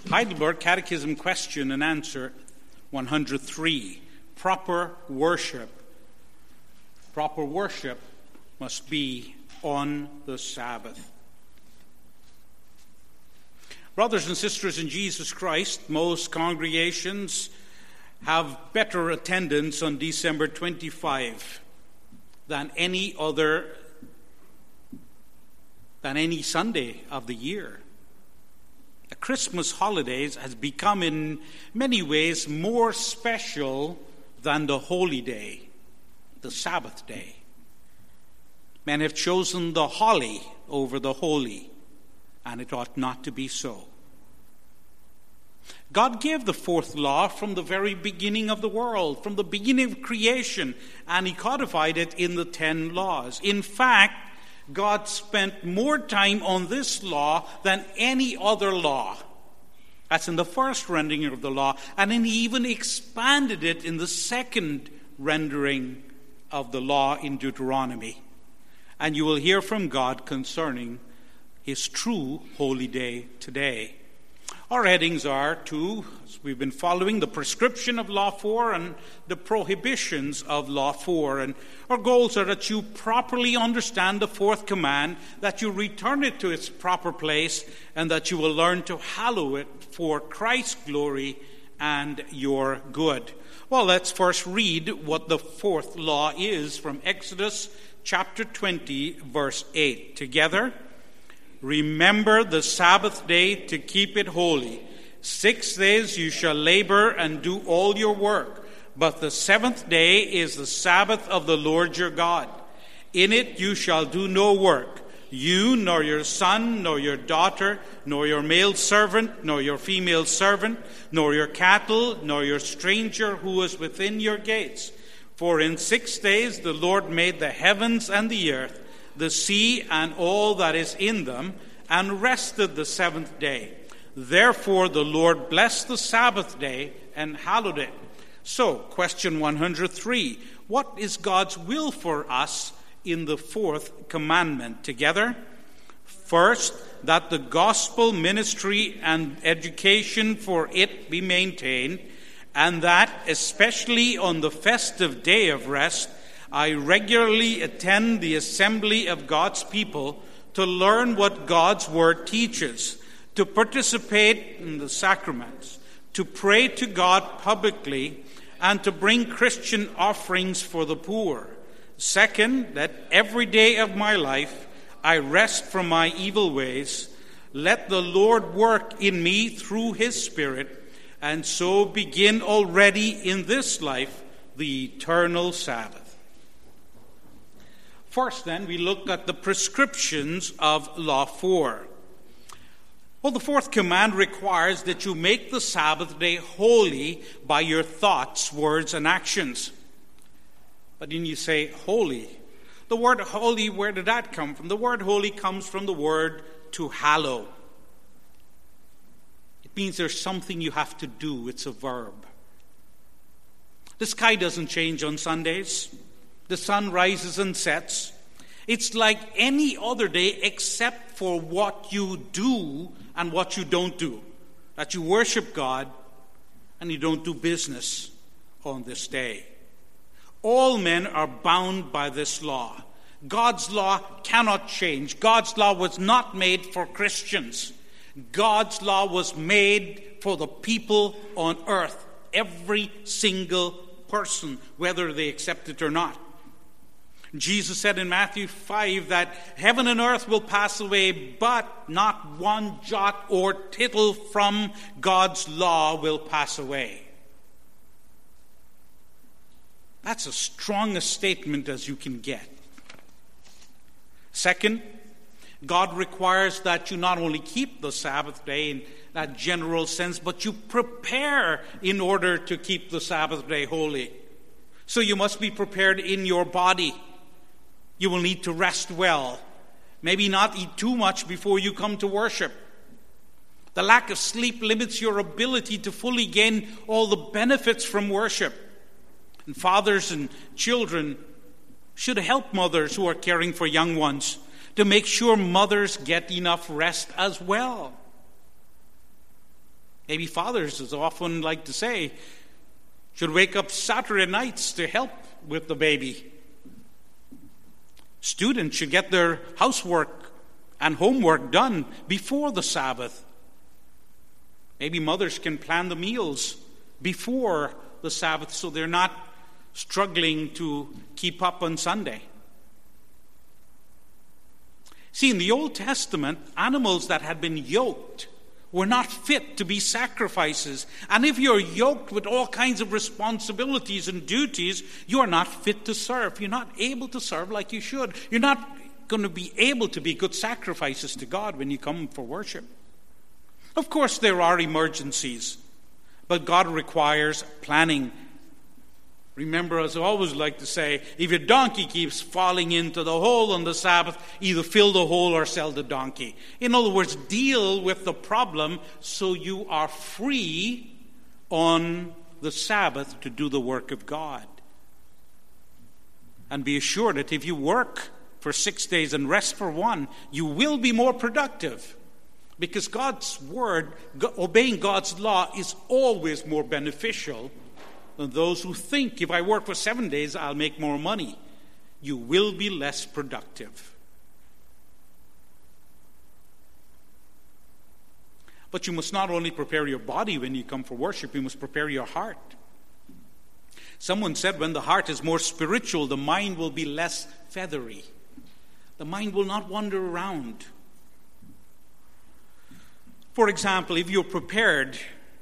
Heidelberg Catechism Question and Answer 103. Proper worship. Proper worship must be on the Sabbath. Brothers and sisters in Jesus Christ, most congregations have better attendance on December 25 than any Sunday of the year. The Christmas holidays has become in many ways more special than the holy day, the Sabbath day. Men have chosen the holly over the holy, and it ought not to be so. God gave the fourth law from the very beginning of the world, from the beginning of creation, and he codified it in the 10 laws. In fact, God spent more time on this law than any other law. That's in the first rendering of the law, and then he even expanded it in the second rendering of the law in Deuteronomy. And you will hear from God concerning his true holy day today. Our headings are we've been following the prescription of Law 4 and the prohibitions of Law 4. And our goals are that you properly understand the fourth command, that you return it to its proper place, and that you will learn to hallow it for Christ's glory and your good. Well, let's first read what the fourth law is from Exodus chapter 20, verse 8. Together, remember the Sabbath day to keep it holy. 6 days you shall labor and do all your work, but the seventh day is the Sabbath of the Lord your God. In it you shall do no work, you, nor your son, nor your daughter, nor your male servant, nor your female servant, nor your cattle, nor your stranger who is within your gates. For in 6 days the Lord made the heavens and the earth, the sea and all that is in them, and rested the seventh day. Therefore the Lord blessed the Sabbath day and hallowed it. So, question 103. What is God's will for us in the fourth commandment? Together, first, that the gospel ministry and education for it be maintained, and that, especially on the festive day of rest, I regularly attend the assembly of God's people to learn what God's word teaches, to participate in the sacraments, to pray to God publicly, and to bring Christian offerings for the poor. Second, that every day of my life I rest from my evil ways. Let the Lord work in me through his Spirit, and so begin already in this life the eternal Sabbath. First, then, we look at the prescriptions of Law 4. Well, the fourth command requires that you make the Sabbath day holy by your thoughts, words, and actions. But then you say, holy. The word holy, where did that come from? The word holy comes from the word to hallow. It means there's something you have to do. It's a verb. The sky doesn't change on Sundays. The sun rises and sets. It's like any other day except for what you do and what you don't do. That you worship God and you don't do business on this day. All men are bound by this law. God's law cannot change. God's law was not made for Christians. God's law was made for the people on earth. Every single person, whether they accept it or not. Jesus said in Matthew 5 that heaven and earth will pass away, but not one jot or tittle from God's law will pass away. That's as strong a statement as you can get. Second, God requires that you not only keep the Sabbath day in that general sense, but you prepare in order to keep the Sabbath day holy. So you must be prepared in your body. You will need to rest well. Maybe not eat too much before you come to worship. The lack of sleep limits your ability to fully gain all the benefits from worship. And fathers and children should help mothers who are caring for young ones to make sure mothers get enough rest as well. Maybe fathers, as often like to say, should wake up Saturday nights to help with the baby. Students should get their housework and homework done before the Sabbath. Maybe mothers can plan the meals before the Sabbath so they're not struggling to keep up on Sunday. See, in the Old Testament, animals that had been yoked were not fit to be sacrifices. And if you're yoked with all kinds of responsibilities and duties, you are not fit to serve. You're not able to serve like you should. You're not going to be able to be good sacrifices to God when you come for worship. Of course, there are emergencies, but God requires planning. Remember, as I always like to say, if your donkey keeps falling into the hole on the Sabbath, either fill the hole or sell the donkey. In other words, deal with the problem so you are free on the Sabbath to do the work of God. And be assured that if you work for 6 days and rest for one, you will be more productive. Because God's word, obeying God's law, is always more beneficial than those who think, if I work for 7 days, I'll make more money. You will be less productive. But you must not only prepare your body when you come for worship, you must prepare your heart. Someone said when the heart is more spiritual, the mind will be less feathery. The mind will not wander around. For example, if you're prepared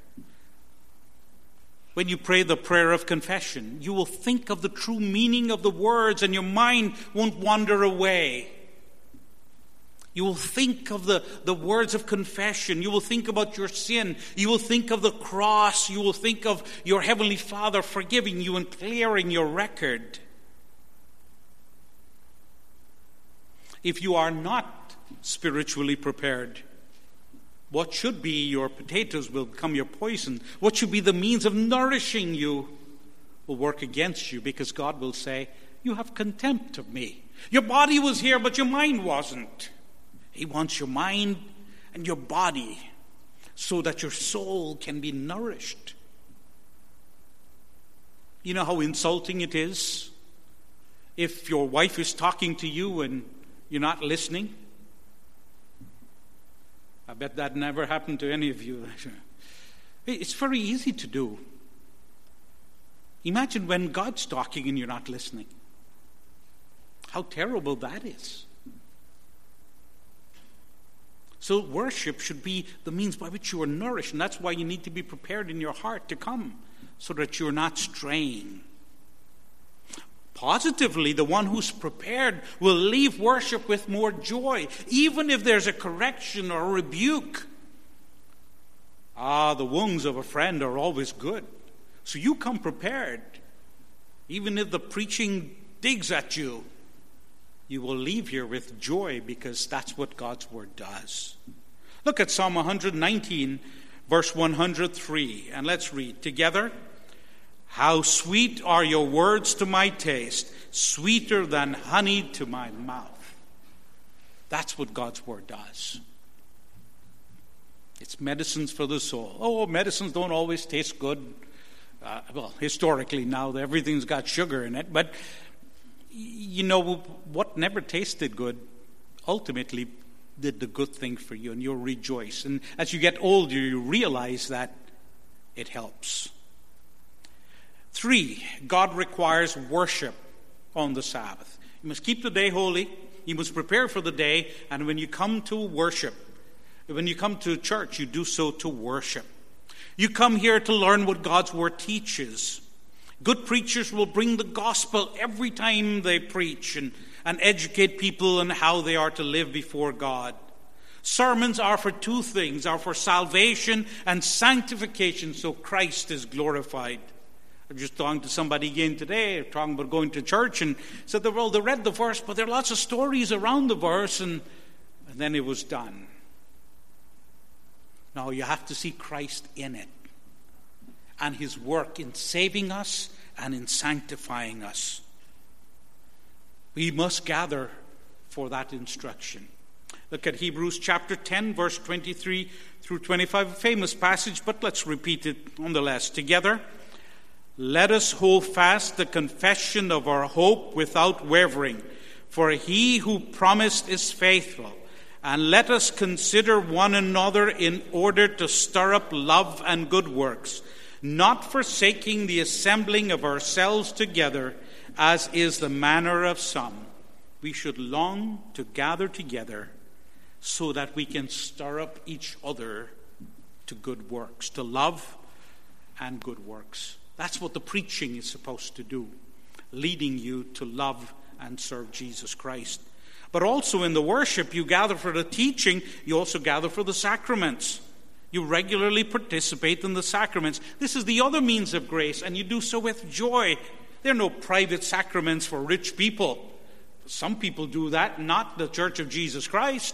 when you pray the prayer of confession, you will think of the true meaning of the words and your mind won't wander away. You will think of the words of confession. You will think about your sin. You will think of the cross. You will think of your Heavenly Father forgiving you and clearing your record. If you are not spiritually prepared, what should be your potatoes will become your poison. What should be the means of nourishing you will work against you, because God will say, you have contempt of me. Your body was here, but your mind wasn't. He wants your mind and your body so that your soul can be nourished. You know how insulting it is if your wife is talking to you and you're not listening? I bet that never happened to any of you. It's very easy to do. Imagine when God's talking and you're not listening. How terrible that is. So worship should be the means by which you are nourished, and that's why you need to be prepared in your heart to come, so that you're not straying. Positively, the one who's prepared will leave worship with more joy, even if there's a correction or a rebuke. The wounds of a friend are always good. So you come prepared. Even if the preaching digs at you, you will leave here with joy, because that's what God's word does. Look at Psalm 119, verse 103, and let's read together. How sweet are your words to my taste, sweeter than honey to my mouth. That's what God's word does. It's medicines for the soul. Medicines don't always taste good. Historically now, everything's got sugar in it. But, you know, what never tasted good ultimately did the good thing for you, and you'll rejoice. And as you get older, you realize that it helps. 3, God requires worship on the Sabbath. You must keep the day holy. You must prepare for the day. And when you come to worship, when you come to church, you do so to worship. You come here to learn what God's word teaches. Good preachers will bring the gospel every time they preach and educate people on how they are to live before God. Sermons are for 2 things, are for salvation and sanctification, so Christ is glorified. I was just talking to somebody again today, talking about going to church, and said, they read the verse, but there are lots of stories around the verse, and then it was done. Now you have to see Christ in it, and his work in saving us and in sanctifying us. We must gather for that instruction. Look at Hebrews chapter 10, verse 23 through 25, a famous passage, but let's repeat it nonetheless together. Let us hold fast the confession of our hope without wavering, for he who promised is faithful. And let us consider one another in order to stir up love and good works, not forsaking the assembling of ourselves together, as is the manner of some. We should long to gather together so that we can stir up each other to good works, to love and good works. That's what the preaching is supposed to do, leading you to love and serve Jesus Christ. But also in the worship, you gather for the teaching, you also gather for the sacraments. You regularly participate in the sacraments. This is the other means of grace, and you do so with joy. There are no private sacraments for rich people. Some people do that, not the Church of Jesus Christ.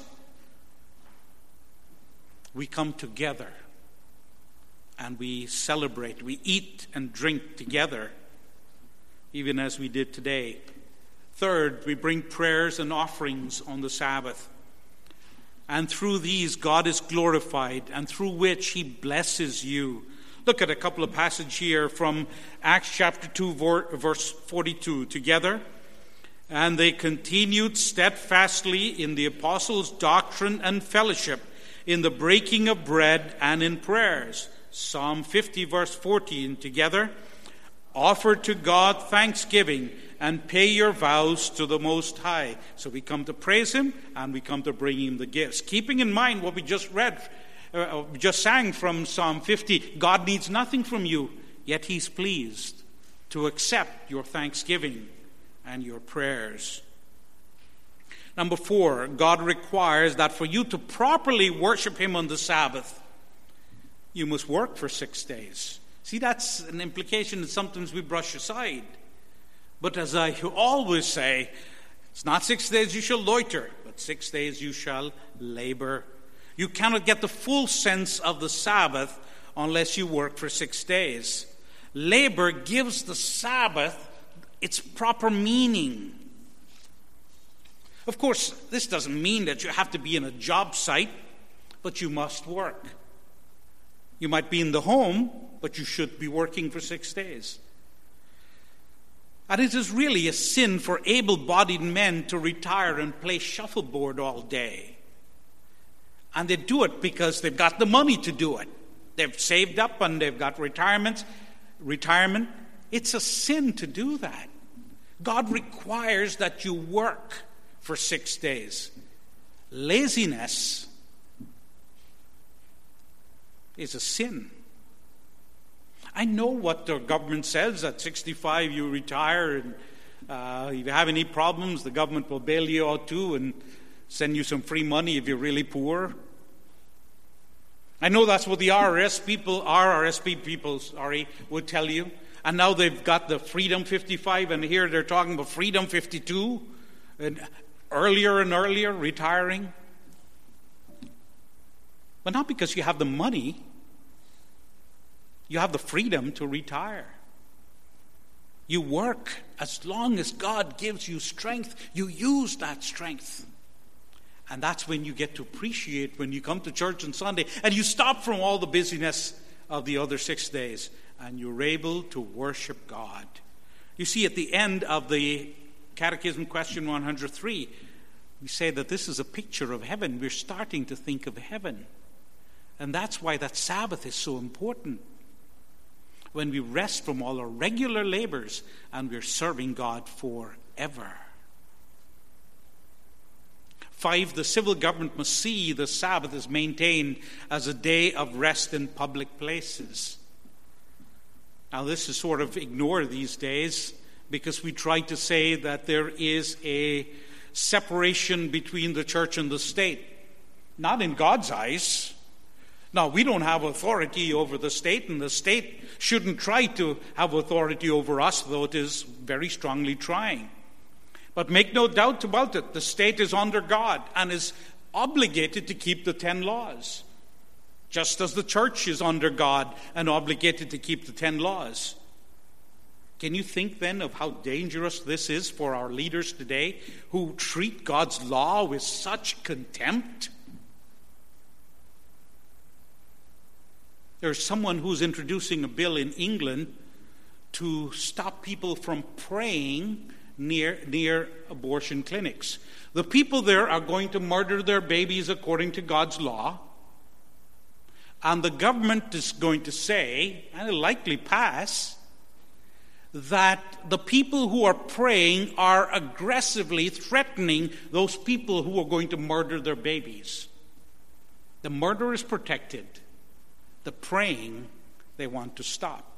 We come together and we celebrate. We eat and drink together, even as we did today. Third, we bring prayers and offerings on the Sabbath. And through these, God is glorified, and through which he blesses you. Look at a couple of passages here from Acts chapter 2, verse 42 together. And they continued steadfastly in the apostles' doctrine and fellowship, in the breaking of bread and in prayers. Psalm 50, verse 14 together. Offer to God thanksgiving and pay your vows to the Most High. So we come to praise him and we come to bring him the gifts. Keeping in mind what we just read, just sang from Psalm 50, God needs nothing from you, yet he's pleased to accept your thanksgiving and your prayers. Number 4, God requires that for you to properly worship him on the Sabbath, you must work for 6 days. See, that's an implication that sometimes we brush aside. But as I always say, it's not 6 days you shall loiter, but 6 days you shall labor. You cannot get the full sense of the Sabbath unless you work for 6 days. Labor gives the Sabbath its proper meaning. Of course, this doesn't mean that you have to be in a job site, but you must work. You might be in the home, but you should be working for 6 days. And it is really a sin for able-bodied men to retire and play shuffleboard all day. And they do it because they've got the money to do it. They've saved up and they've got retirement. It's a sin to do that. God requires that you work for 6 days. Laziness is a sin. I know what the government says. At 65 you retire, and if you have any problems, the government will bail you out too and send you some free money if you're really poor. I know that's what the RRSP people would tell you. And now they've got the Freedom 55, and here they're talking about Freedom 52, and earlier retiring. But not because you have the money. You have the freedom to retire. You work as long as God gives you strength. You use that strength. And that's when you get to appreciate when you come to church on Sunday and you stop from all the busyness of the other 6 days and you're able to worship God. You see, at the end of the Catechism question 103, we say that this is a picture of heaven. We're starting to think of heaven. And that's why that Sabbath is so important. When we rest from all our regular labors and we're serving God forever. 5, the civil government must see the Sabbath is maintained as a day of rest in public places. Now, this is sort of ignored these days because we try to say that there is a separation between the church and the state. Not in God's eyes. Now, we don't have authority over the state, and the state shouldn't try to have authority over us, though it is very strongly trying. But make no doubt about it, the state is under God and is obligated to keep the 10 laws, just as the church is under God and obligated to keep the 10 laws. Can you think then of how dangerous this is for our leaders today who treat God's law with such contempt? There's someone who's introducing a bill in England to stop people from praying near abortion clinics. The people there are going to murder their babies according to God's law. And the government is going to say, and it'll likely pass, that the people who are praying are aggressively threatening those people who are going to murder their babies. The murder is protected. The praying, they want to stop.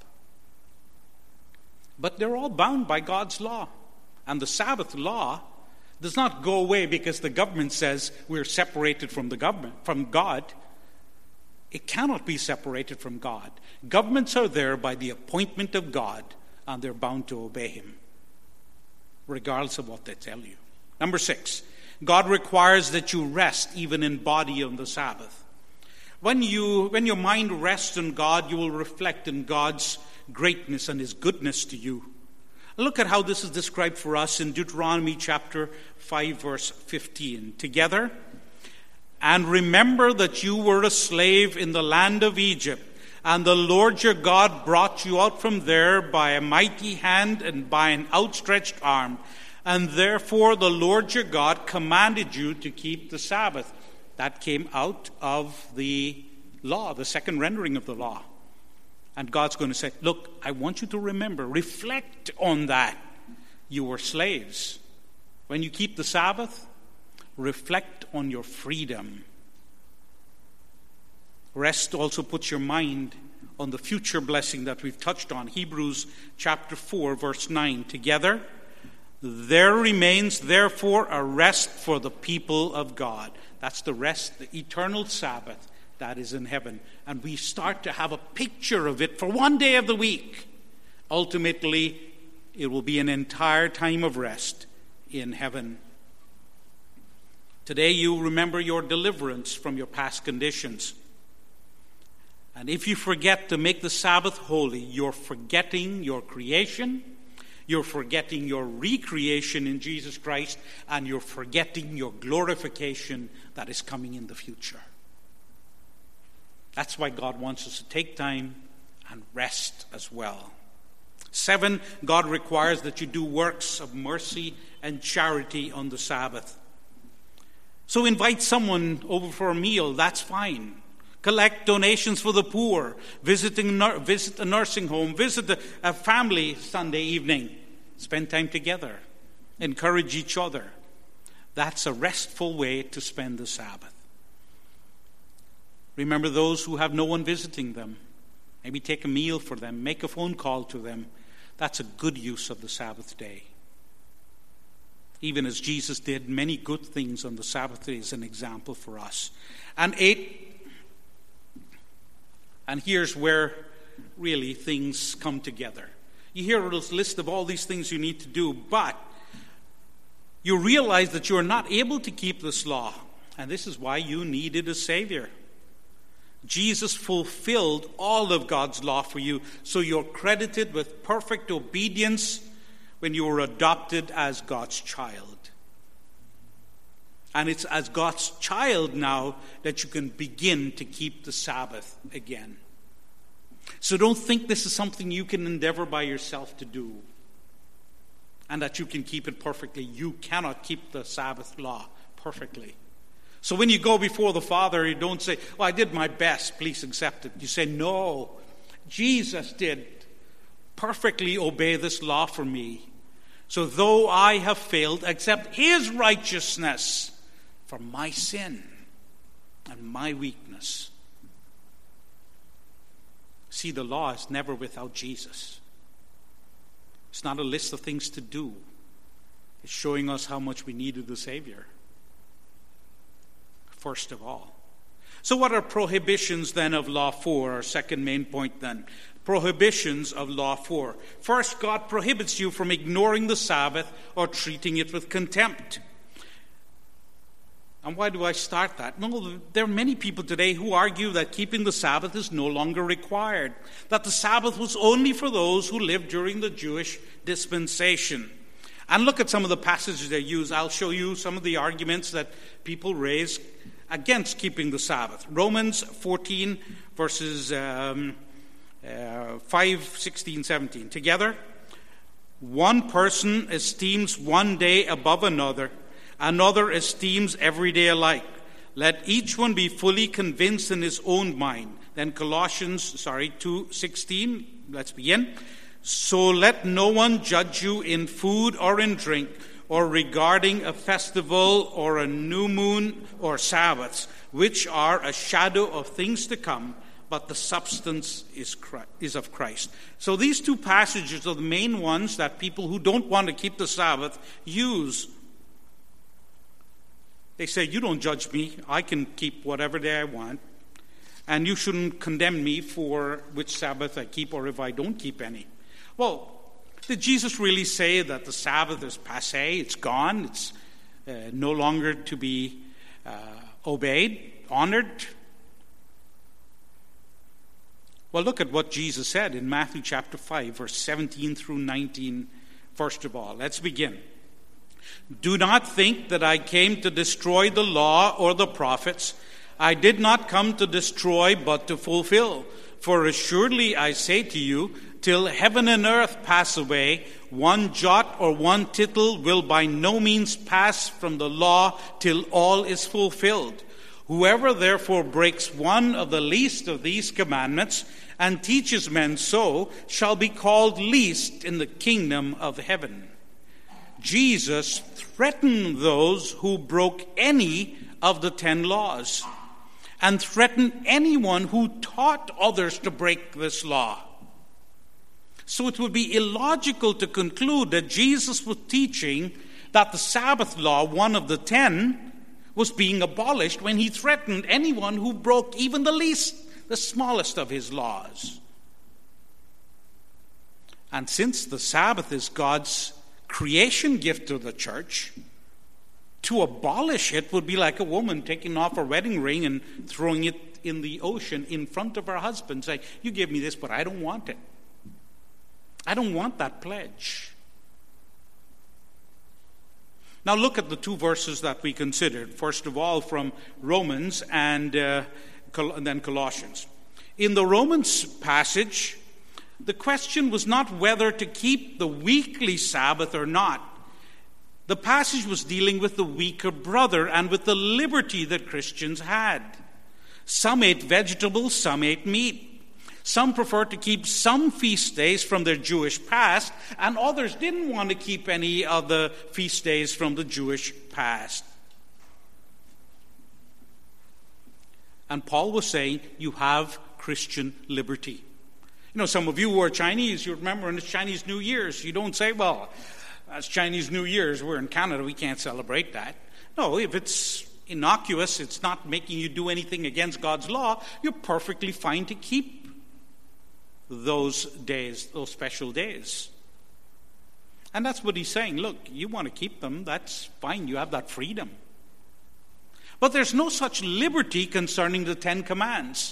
But they're all bound by God's law. And the Sabbath law does not go away because the government says we're separated from God. It cannot be separated from God. Governments are there by the appointment of God, and they're bound to obey Him, regardless of what they tell you. Number 6, God requires that you rest even in body on the Sabbath. When your mind rests on God, you will reflect in God's greatness and His goodness to you. Look at how this is described for us in Deuteronomy chapter 5, verse 15. Together, and remember that you were a slave in the land of Egypt, and the Lord your God brought you out from there by a mighty hand and by an outstretched arm. And therefore the Lord your God commanded you to keep the Sabbath. That came out of the law, the second rendering of the law. And God's going to say, look, I want you to remember, reflect on that. You were slaves. When you keep the Sabbath, reflect on your freedom. Rest also puts your mind on the future blessing that we've touched on. Hebrews chapter 4, verse 9. Together, there remains therefore a rest for the people of God. That's the rest, the eternal Sabbath that is in heaven. And we start to have a picture of it for one day of the week. Ultimately, it will be an entire time of rest in heaven. Today you remember your deliverance from your past conditions. And if you forget to make the Sabbath holy, you're forgetting your creation, you're forgetting your recreation in Jesus Christ, and you're forgetting your glorification that is coming in the future. That's why God wants us to take time and rest as well. 7, God requires that you do works of mercy and charity on the Sabbath. So invite someone over for a meal, that's fine. Collect donations for the poor, visit a nursing home, visit a family Sunday evening. Spend time together. Encourage each other. That's a restful way to spend the Sabbath. Remember those who have no one visiting them. Maybe take a meal for them. Make a phone call to them. That's a good use of the Sabbath day. Even as Jesus did many good things on the Sabbath day as an example for us. And 8, and here's where really things come together. You hear a list of all these things you need to do, but you realize that you're not able to keep this law. And this is why you needed a Savior. Jesus fulfilled all of God's law for you, so you're credited with perfect obedience when you were adopted as God's child. And it's as God's child now that you can begin to keep the Sabbath again. So don't think this is something you can endeavor by yourself to do and that you can keep it perfectly. You cannot keep the Sabbath law perfectly. So when you go before the Father, you don't say, well, I did my best, please accept it. You say, no, Jesus did perfectly obey this law for me. So though I have failed, accept His righteousness for my sin and my weakness. See, the law is never without Jesus. It's not a list of things to do. It's showing us how much we needed the Savior, first of all. So what are prohibitions then of Law 4? Our second main point then. Prohibitions of Law 4. First, God prohibits you from ignoring the Sabbath or treating it with contempt. And why do I start that? No, there are many people today who argue that keeping the Sabbath is no longer required, that the Sabbath was only for those who lived during the Jewish dispensation. And look at some of the passages they use. I'll show you some of the arguments that people raise against keeping the Sabbath. Romans 14, verses 5, 16, 17. Together, one person esteems one day above another, another esteems every day alike. Let each one be fully convinced in his own mind. Then Colossians 2:16, let's begin. So let no one judge you in food or in drink, or regarding a festival or a new moon or Sabbaths, which are a shadow of things to come, but the substance is of Christ. So these two passages are the main ones that people who don't want to keep the Sabbath use. They say, you don't judge me. I can keep whatever day I want. And you shouldn't condemn me for which Sabbath I keep or if I don't keep any. Well, did Jesus really say that the Sabbath is passé? It's gone. It's no longer to be obeyed, honored? Well, look at what Jesus said in Matthew chapter 5, verse 17 through 19, first of all. Let's begin. Do not think that I came to destroy the law or the prophets. I did not come to destroy, but to fulfill. For assuredly I say to you, till heaven and earth pass away, one jot or one tittle will by no means pass from the law till all is fulfilled. Whoever therefore breaks one of the least of these commandments and teaches men so shall be called least in the kingdom of heaven. Jesus threatened those who broke any of the 10 laws and threatened anyone who taught others to break this law. So it would be illogical to conclude that Jesus was teaching that the Sabbath law, one of the 10, was being abolished when he threatened anyone who broke even the smallest of his laws. And since the Sabbath is God's creation gift to the church, to abolish it would be like a woman taking off her wedding ring and throwing it in the ocean in front of her husband, saying, you gave me this, but I don't want it. I don't want that pledge. Now look at the two verses that we considered. First of all, from Romans and then Colossians. In the Romans passage, the question was not whether to keep the weekly Sabbath or not. The passage was dealing with the weaker brother and with the liberty that Christians had. Some ate vegetables, some ate meat. Some preferred to keep some feast days from their Jewish past, and others didn't want to keep any of the feast days from the Jewish past. And Paul was saying, you have Christian liberty. You know, some of you who are Chinese, you remember when it's Chinese New Year's, you don't say, well, that's Chinese New Year's, we're in Canada, we can't celebrate that. No, if it's innocuous, it's not making you do anything against God's law, you're perfectly fine to keep those days, those special days. And that's what he's saying. Look, you want to keep them, that's fine, you have that freedom. But there's no such liberty concerning the 10 commands.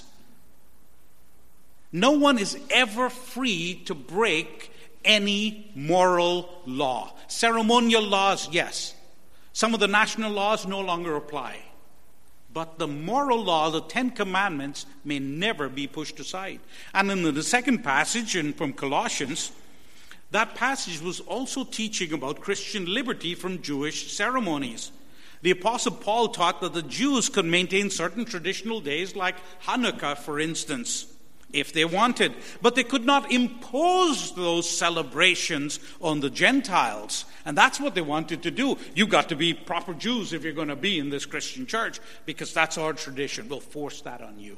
No one is ever free to break any moral law. Ceremonial laws, yes. Some of the national laws no longer apply. But the moral law, the 10 commandments, may never be pushed aside. And in the second passage from Colossians, that passage was also teaching about Christian liberty from Jewish ceremonies. The Apostle Paul taught that the Jews could maintain certain traditional days like Hanukkah, for instance, if they wanted. But they could not impose those celebrations on the Gentiles. And that's what they wanted to do. You've got to be proper Jews if you're going to be in this Christian church, because that's our tradition. We'll force that on you.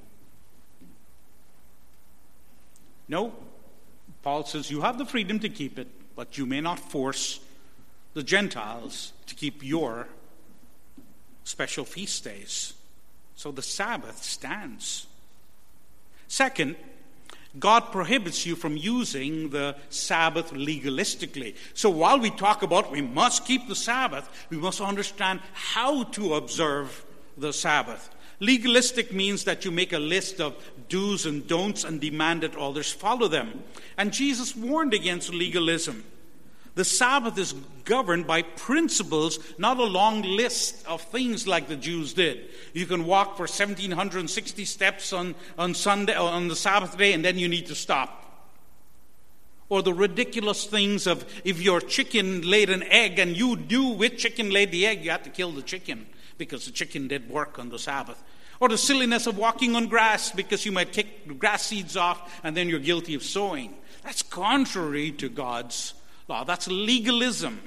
No, Paul says you have the freedom to keep it, but you may not force the Gentiles to keep your special feast days. So the Sabbath stands. Second, God prohibits you from using the Sabbath legalistically. So while we talk about we must keep the Sabbath, we must understand how to observe the Sabbath. Legalistic means that you make a list of do's and don'ts and demand that others follow them. And Jesus warned against legalism. The Sabbath is governed by principles, not a long list of things like the Jews did. You can walk for 1,760 steps on Sunday, on the Sabbath day, and then you need to stop. Or the ridiculous things of if your chicken laid an egg and you knew which chicken laid the egg, you had to kill the chicken because the chicken did work on the Sabbath. Or the silliness of walking on grass because you might kick the grass seeds off and then you're guilty of sowing. That's contrary to God's law. That's legalism.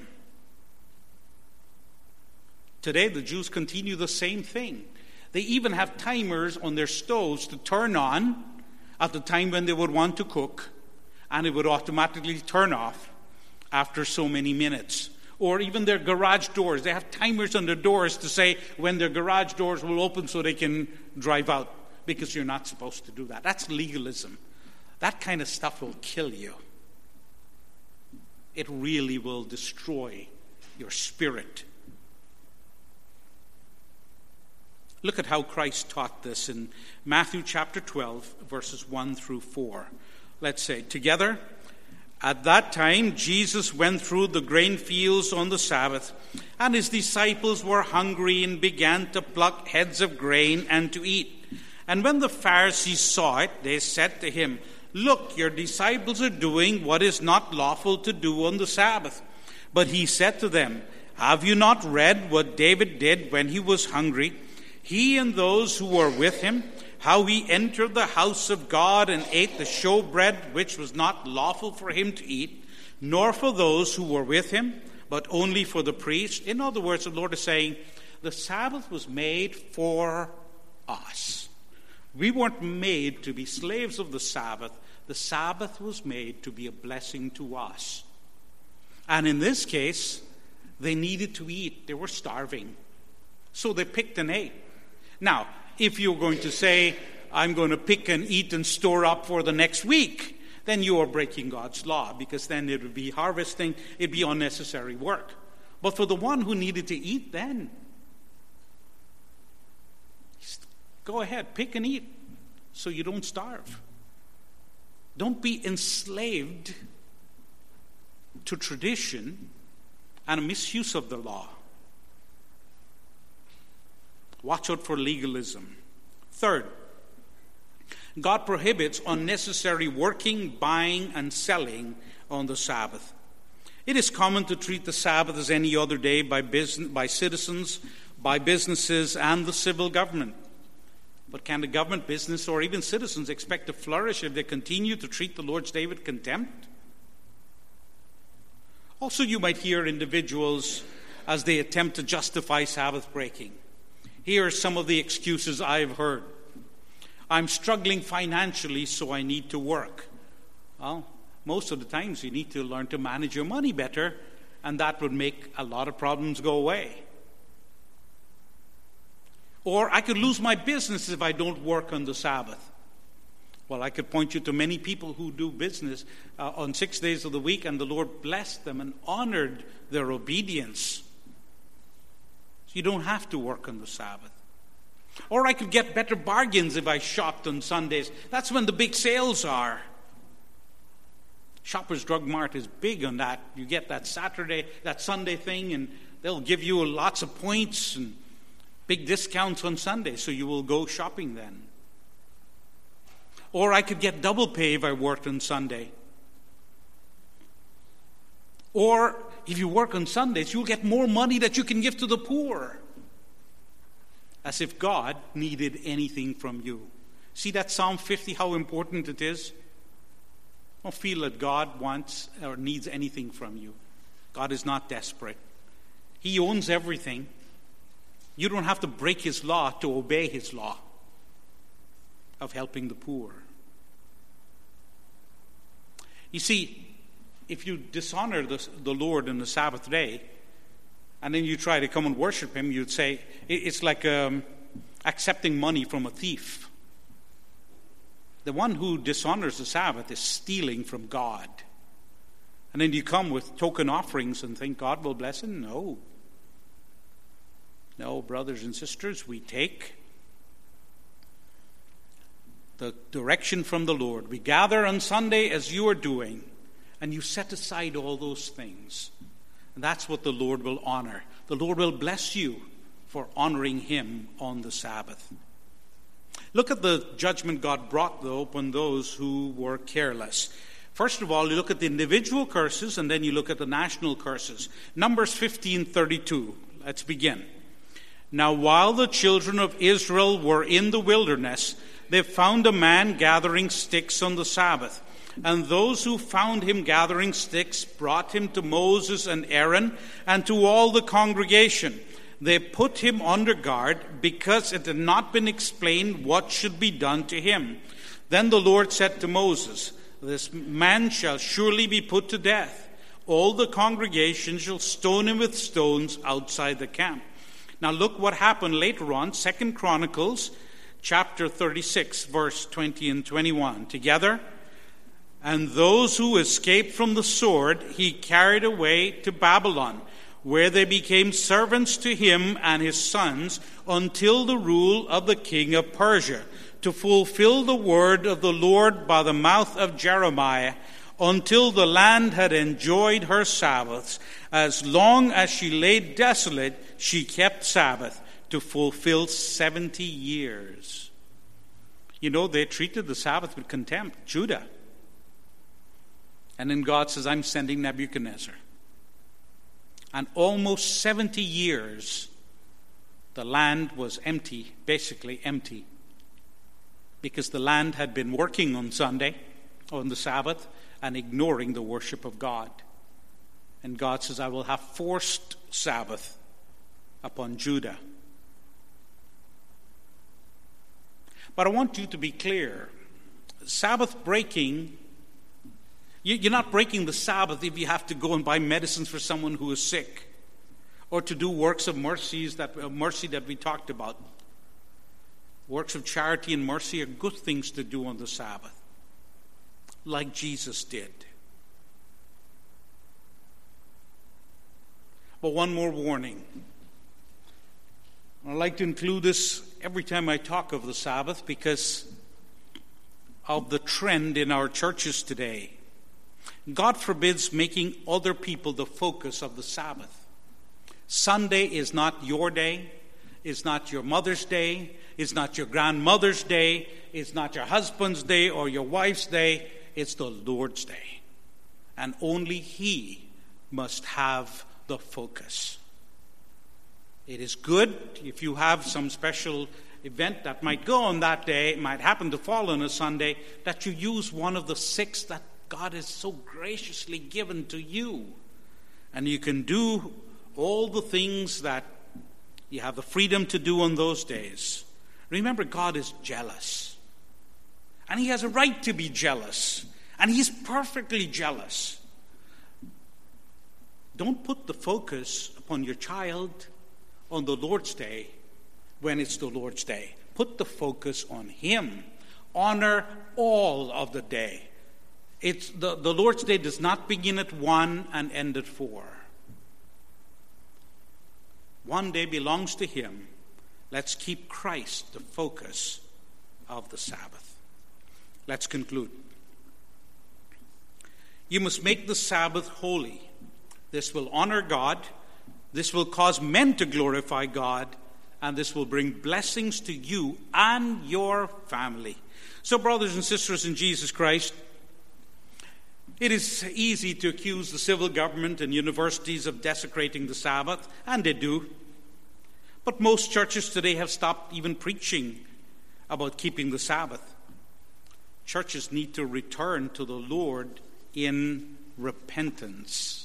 Today, the Jews continue the same thing. They even have timers on their stoves to turn on at the time when they would want to cook, and it would automatically turn off after so many minutes. Or even their garage doors. They have timers on their doors to say when their garage doors will open so they can drive out, because you're not supposed to do that. That's legalism. That kind of stuff will kill you. It really will destroy your spirit. Look at how Christ taught this in Matthew chapter 12, verses 1 through 4. Let's say, together, at that time Jesus went through the grain fields on the Sabbath, and his disciples were hungry and began to pluck heads of grain and to eat. And when the Pharisees saw it, they said to him, "Look, your disciples are doing what is not lawful to do on the Sabbath." But he said to them, "Have you not read what David did when he was hungry, he and those who were with him, how he entered the house of God and ate the showbread which was not lawful for him to eat, nor for those who were with him, but only for the priest?" In other words, the Lord is saying, the Sabbath was made for us. We weren't made to be slaves of the Sabbath. The Sabbath was made to be a blessing to us. And in this case, they needed to eat. They were starving. So they picked and ate. Now, if you're going to say, I'm going to pick and eat and store up for the next week, then you are breaking God's law, because then it would be harvesting, it'd be unnecessary work. But for the one who needed to eat, then go ahead, pick and eat so you don't starve. Don't be enslaved to tradition and a misuse of the law. Watch out for legalism. Third, God prohibits unnecessary working, buying, and selling on the Sabbath. It is common to treat the Sabbath as any other day by citizens, by businesses, and the civil government. But can the government, business, or even citizens expect to flourish if they continue to treat the Lord's Day with contempt? Also, you might hear individuals as they attempt to justify Sabbath breaking. Here are some of the excuses I've heard. I'm struggling financially, so I need to work. Well, most of the times you need to learn to manage your money better, and that would make a lot of problems go away. Or I could lose my business if I don't work on the Sabbath. Well, I could point you to many people who do business on 6 days of the week, and the Lord blessed them and honored their obedience. You don't have to work on the Sabbath. Or I could get better bargains if I shopped on Sundays. That's when the big sales are. Shoppers Drug Mart is big on that. You get that Sunday thing, and they'll give you lots of points and big discounts on Sunday, so you will go shopping then. Or I could get double pay if I worked on Sunday. Or if you work on Sundays, you'll get more money that you can give to the poor. As if God needed anything from you. See that Psalm 50, how important it is? Don't feel that God wants or needs anything from you. God is not desperate. He owns everything. You don't have to break His law to obey His law of helping the poor. You see, if you dishonor the Lord on the Sabbath day, and then you try to come and worship Him, you'd say, it's like accepting money from a thief. The one who dishonors the Sabbath is stealing from God. And then you come with token offerings and think God will bless him? No. No, brothers and sisters, we take the direction from the Lord. We gather on Sunday as you are doing, and you set aside all those things. And that's what the Lord will honor. The Lord will bless you for honoring him on the Sabbath. Look at the judgment God brought, though, upon those who were careless. First of all, you look at the individual curses, and then you look at the national curses. Numbers 15:32. Let's begin. Now, while the children of Israel were in the wilderness, they found a man gathering sticks on the Sabbath. And those who found him gathering sticks brought him to Moses and Aaron and to all the congregation. They put him under guard because it had not been explained what should be done to him. Then the Lord said to Moses, "This man shall surely be put to death. All the congregation shall stone him with stones outside the camp." Now look what happened later on, 2 Chronicles chapter 36, verse 20 and 21. Together, "And those who escaped from the sword he carried away to Babylon, where they became servants to him and his sons until the rule of the king of Persia, to fulfill the word of the Lord by the mouth of Jeremiah, until the land had enjoyed her Sabbaths. As long as she lay desolate, she kept Sabbath to fulfill 70 years. You know, they treated the Sabbath with contempt, Judah. And then God says, "I'm sending Nebuchadnezzar." And almost 70 years, the land was empty, basically empty, because the land had been working on Sunday, on the Sabbath, and ignoring the worship of God. And God says, "I will have forced Sabbath upon Judah." But I want you to be clear. Sabbath breaking, you're not breaking the Sabbath if you have to go and buy medicines for someone who is sick, or to do works of mercy that we talked about. Works of charity and mercy are good things to do on the Sabbath, like Jesus did. But one more warning. I'd like to include this every time I talk of the Sabbath because of the trend in our churches today. God forbids making other people the focus of the Sabbath. Sunday is not your day. It's not your mother's day. It's not your grandmother's day. It's not your husband's day or your wife's day. It's the Lord's day. And only He must have the focus. It is good if you have some special event that might go on that day, it might happen to fall on a Sunday, that you use one of the 6 that God has so graciously given to you. And you can do all the things that you have the freedom to do on those days. Remember, God is jealous. And He has a right to be jealous. And He's perfectly jealous. Don't put the focus upon your child on the Lord's Day when it's the Lord's Day. Put the focus on Him. Honor all of the day. The Lord's Day does not begin at 1 and end at 4. One day belongs to Him. Let's keep Christ the focus of the Sabbath. Let's conclude. You must make the Sabbath holy. This will honor God. This will cause men to glorify God. And this will bring blessings to you and your family. So, brothers and sisters in Jesus Christ, it is easy to accuse the civil government and universities of desecrating the Sabbath, and they do. But most churches today have stopped even preaching about keeping the Sabbath. Churches need to return to the Lord in repentance.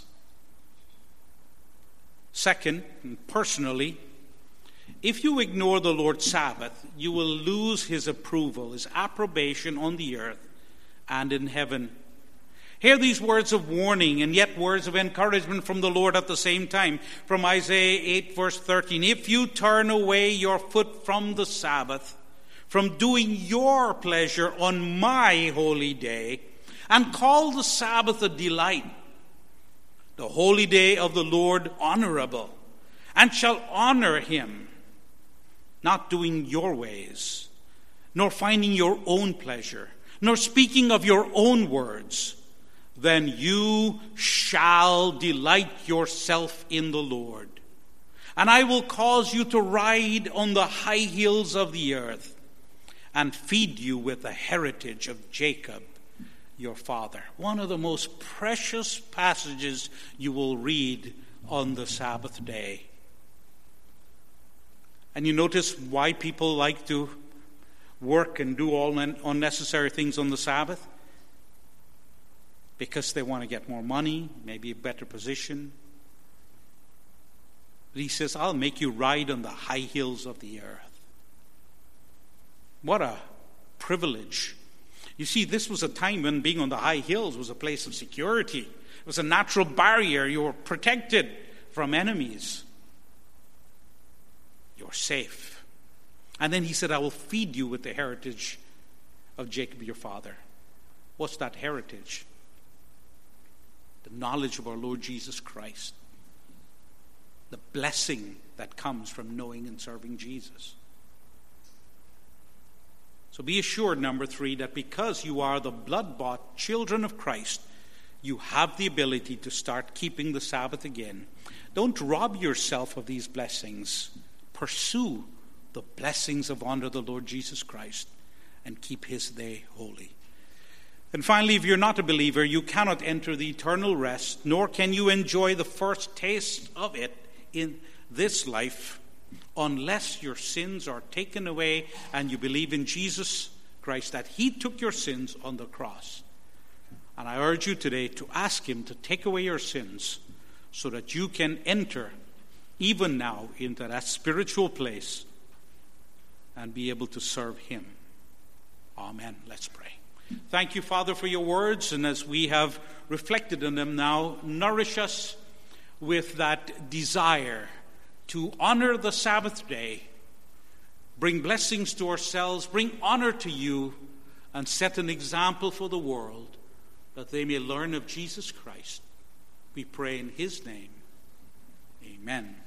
Second, personally, if you ignore the Lord's Sabbath, you will lose His approval, His approbation on the earth and in heaven. Hear these words of warning and yet words of encouragement from the Lord at the same time. From Isaiah 8 verse 13. If you turn away your foot from the Sabbath, from doing your pleasure on my holy day, and call the Sabbath a delight, the holy day of the Lord honorable, and shall honor him, not doing your ways, nor finding your own pleasure, nor speaking of your own words, then you shall delight yourself in the Lord. And I will cause you to ride on the high hills of the earth, and feed you with the heritage of Jacob, your father. One of the most precious passages you will read on the Sabbath day. And you notice why people like to work and do all unnecessary things on the Sabbath? Because they want to get more money, maybe a better position. But he says, I'll make you ride on the high hills of the earth. What a privilege. You see, this was a time when being on the high hills was a place of security. It was a natural barrier. You were protected from enemies. You're safe. And then he said, I will feed you with the heritage of Jacob your father. What's that heritage? The knowledge of our Lord Jesus Christ. The blessing that comes from knowing and serving Jesus. So be assured, number 3, that because you are the blood-bought children of Christ, you have the ability to start keeping the Sabbath again. Don't rob yourself of these blessings. Pursue the blessings of honor the Lord Jesus Christ and keep his day holy. And finally, if you're not a believer, you cannot enter the eternal rest, nor can you enjoy the first taste of it in this life, unless your sins are taken away and you believe in Jesus Christ, that he took your sins on the cross. And I urge you today to ask him to take away your sins so that you can enter even now into that spiritual place and be able to serve him. Amen. Let's pray. Thank you, Father, for your words, and as we have reflected on them now, nourish us with that desire to honor the Sabbath day, bring blessings to ourselves, bring honor to you, and set an example for the world that they may learn of Jesus Christ. We pray in his name. Amen.